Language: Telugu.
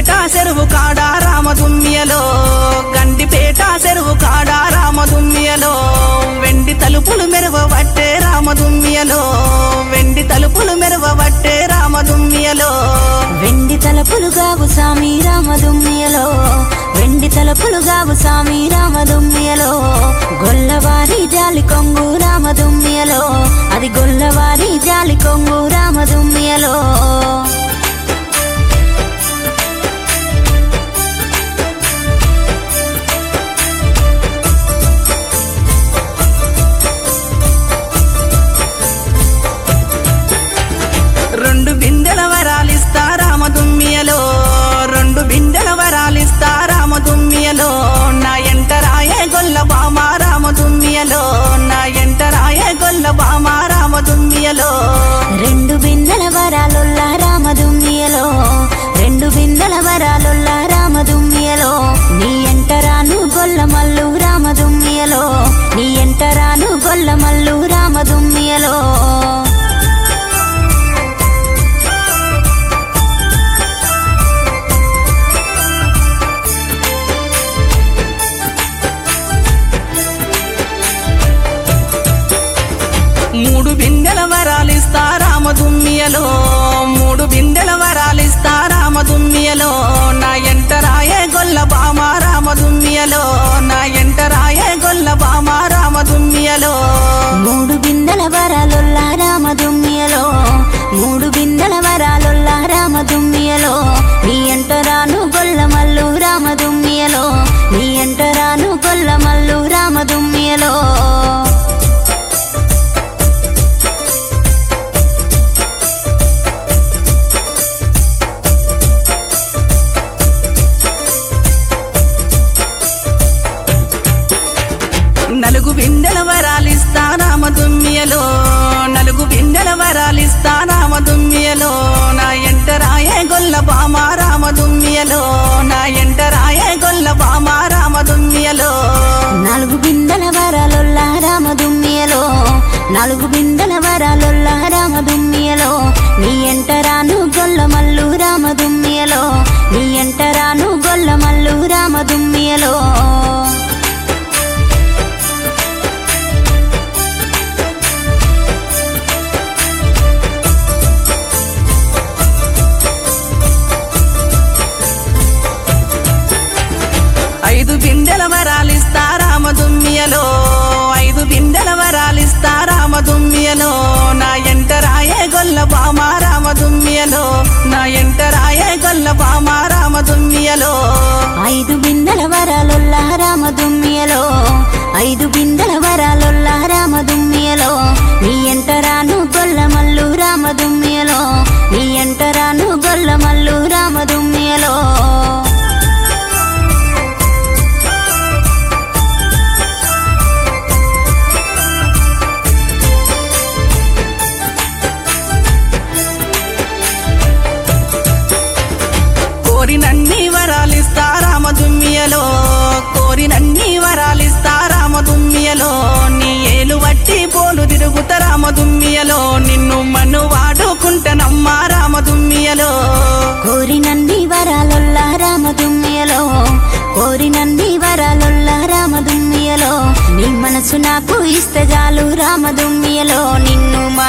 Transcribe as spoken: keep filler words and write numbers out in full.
గండిపేట చెరువు కాడ రామదుమ్మియలో గండిపేట చెరువు కాడ రామదుమ్మియలో వెండి తలుపులు మెరవబట్టే రామదుమ్మియలో వెండి తలుపులు మెరవబట్టే రామదుమ్మియలో వెండి తలుపులు గావు సామి రామదుమ్మియలో వెండి తలుపులు గావు సామి రామదుమ్మియలో గొల్లవారి జాలి కొంగు రామదుమ్మియలో అది గొల్లవారి జాలి కొంగు రామదుమ్మియలో రెండు బిందెల వరాలిస్తా రామదుమ్మియలో రెండు బిందెల వరాలిస్తా రామదుమ్మియలో నా ఎంటరాయే గొల్ల బామ రామదుమ్మియలో నా ఎంటరాయే గొల్ల బామ రామదుమ్మియలో రెండు బిందెల వరాలుల్ల రామదుమ్మియలో రెండు బిందెల వరాలుల్ల రామదుమ్మియలో నీ ఎంటరాను గొల్లమల్లు రామదుమ్మియలో నీ ఎంటరాను గొల్లమల్లు రామదుమ్మియలో మూడు బిందెల వరాలిస్తా రామదుమ్మియలో మూడు బిందెల వరాలిస్తా రామదుమ్మియలో నా ఎంటరాయే గొల్ల బామ రామదుమ్మియలో నా ఎంటరాయే గొల్ల బామ రామదుమ్మియలో మూడు బిందెల వరాలుల్ల రామదుమ్మియలో మూడు బిందెల వరాలుల్ల రామదుమ్మియలో నీ ఎంటరాను గొల్లమల్లు రామదుమ్మియలో నీ ఎంటరాను గొల్లమల్లు రామదుమ్మియలో నలుగు బిందెల వరాలిస్తా రామదుమ్మియలో నలుగు బిందెల వరాలిస్తా రామదుమ్మియలో నా ఎంటరాయే గొల్ల బామ రామదుమ్మియలో నా ఎంటరాయే గొల్ల బామ రామదుమ్మియలో నాలుగు బిందెల వరాలుల్ల రామదుమ్మియలో నాలుగు బిందెల వరాలుల్ల రామదుమ్మియలో నీ ఎంటరాను గొల్లమల్లు రామదుమ్మియలో నీ ఎంటరాను గొల్లమల్లు రామదుమ్మియలో ఐదు బిందెల వరాలిస్తా రామదుమ్మియలో ఐదు బిందెల వరాలిస్తా రామదుమ్మియలో నా ఎంటరాయే గొల్ల బామ రామదుమ్మియలో నా ఎంటరాయే గొల్ల బామ రామదుమ్మియలో ఐదు బిందెల వరాలుల్ల రామదుమ్మియలో ఐదు బిందెల వరాలుల్ల రామదుమ్మియలో నీ ఎంటరాను గొల్లమల్లు రామదుమ్మియలో నీ ఎంటరాను గొల్లమల్లు రామదుమ్మియలో కోరినన్ని వరాలిస్తా రామదుమ్మియలో కోరినన్ని వరాలిస్తా రామదుమ్మియలో నీ ఏలు వట్టి పోలు తిరుగుత రామదుమ్మియలో నిన్ను మను వాడుకుంటనమ్మా రామదుమ్మియలో కోరినన్ని వరాలుల్ల రామదుమ్మియలో కోరినన్ని వరాలుల్ల రామదుమ్మియలో నీ మనసు నాకు ఇస్తే చాలు రామదుమ్మియలో నిన్ను